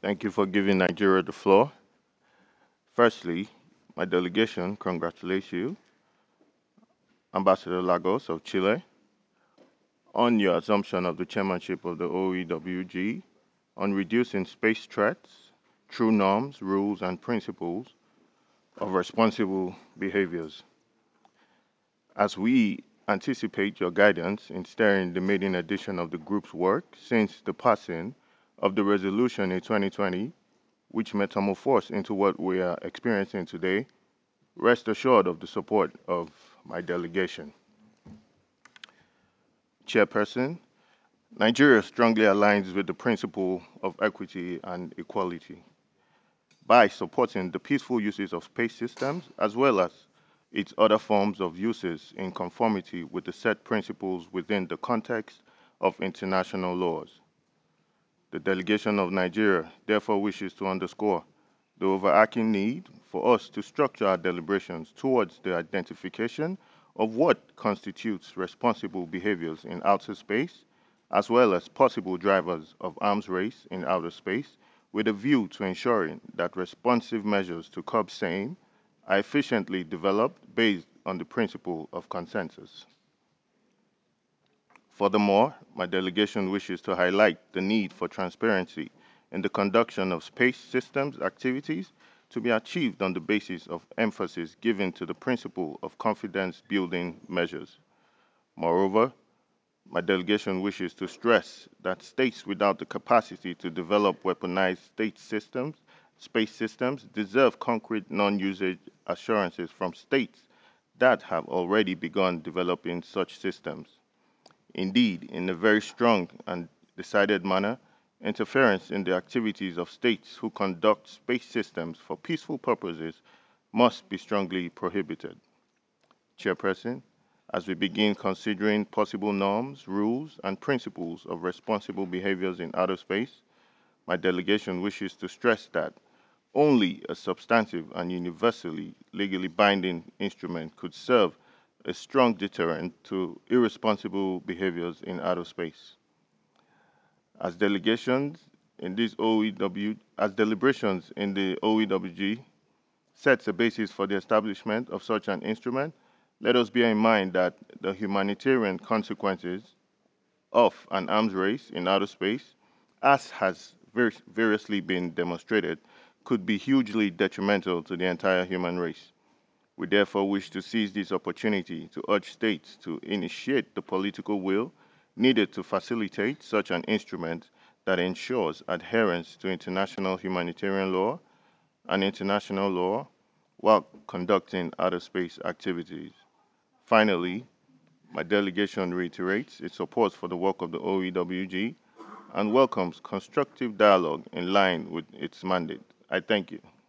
Thank you for giving Nigeria the floor. Firstly, my delegation congratulates you, Ambassador Lagos of Chile, on your assumption of the chairmanship of the OEWG on reducing space threats through norms, rules, and principles of responsible behaviors. As we anticipate your guidance in steering the maiden edition of the group's work since the passing of the resolution in 2020, which metamorphosed into what we are experiencing today, rest assured of the support of my delegation. Chairperson, Nigeria strongly aligns with the principle of equity and equality by supporting the peaceful uses of space systems as well as its other forms of uses in conformity with the set principles within the context of international laws. The delegation of Nigeria therefore wishes to underscore the overarching need for us to structure our deliberations towards the identification of what constitutes responsible behaviors in outer space, as well as possible drivers of arms race in outer space, with a view to ensuring that responsive measures to curb same are efficiently developed based on the principle of consensus. Furthermore, my delegation wishes to highlight the need for transparency in the conduction of space systems activities to be achieved on the basis of emphasis given to the principle of confidence building measures. Moreover, my delegation wishes to stress that states without the capacity to develop weaponized space systems, deserve concrete non-usage assurances from states that have already begun developing such systems. Indeed, in a very strong and decided manner, interference in the activities of states who conduct space systems for peaceful purposes must be strongly prohibited. Chairperson, as we begin considering possible norms, rules, and principles of responsible behaviors in outer space, my delegation wishes to stress that only a substantive and universally legally binding instrument could serve a strong deterrent to irresponsible behaviors in outer space. As delegations in this OEW, as deliberations in the OEWG sets a basis for the establishment of such an instrument, let us bear in mind that the humanitarian consequences of an arms race in outer space, as has variously been demonstrated, could be hugely detrimental to the entire human race. We therefore wish to seize this opportunity to urge states to initiate the political will needed to facilitate such an instrument that ensures adherence to international humanitarian law and international law while conducting outer space activities. Finally, my delegation reiterates its support for the work of the OEWG and welcomes constructive dialogue in line with its mandate. I thank you.